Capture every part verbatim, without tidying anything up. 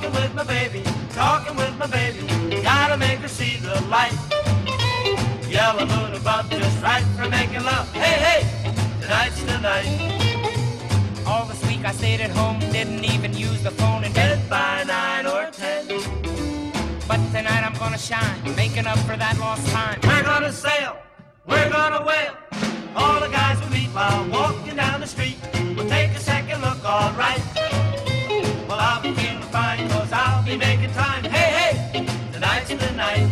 Walking with my baby, talking with my baby, gotta make her see the light. Yellow moon above, just right for making love. Hey, hey, tonight's the night. All this week I stayed at home, didn't even use the phone in bed By nine or ten, But tonight I'm gonna shine, making up for that lost time. we're gonna sail, we're gonna whale. All the guys we meet while walking down the street will take a second look, alright. Well, I'll be feeling fine, cause I'll be making time. Hey, hey, tonight's the night.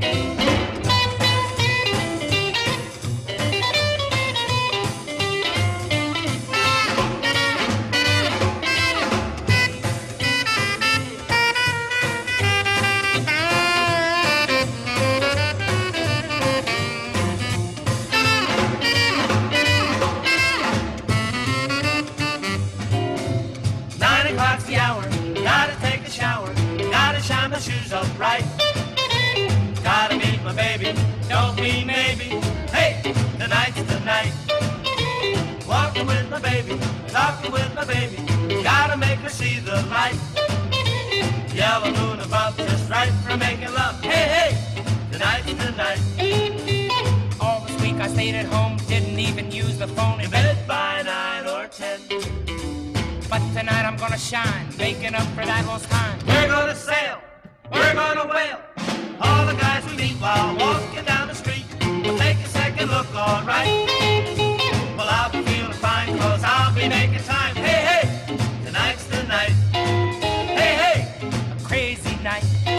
Nine o'clock's the hour, gotta take a shower, gotta shine my shoes up right. Gotta meet my baby, don't mean maybe. Hey, tonight's the night. Walking with my baby, talking with my baby, gotta make her see the light. Yellow moon above, just right for making love. Hey, hey, tonight's the night. All this week I stayed at home, didn't even use the phone in In bed bed by nine or ten, But tonight I'm gonna shine, making up for that lost time. we're gonna sail, we're gonna whale. All the guys we meet while walking down the street will take a second look, alright. Well, I'll be feeling fine, cause I'll be making time. Hey, hey, tonight's the night. Hey, hey, A crazy night.